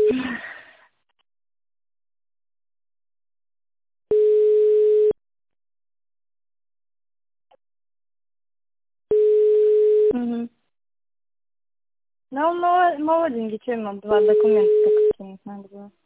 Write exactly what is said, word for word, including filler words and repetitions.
Мгм. Да, он мало- молоденький, что ему было, документы только скинуть надо было.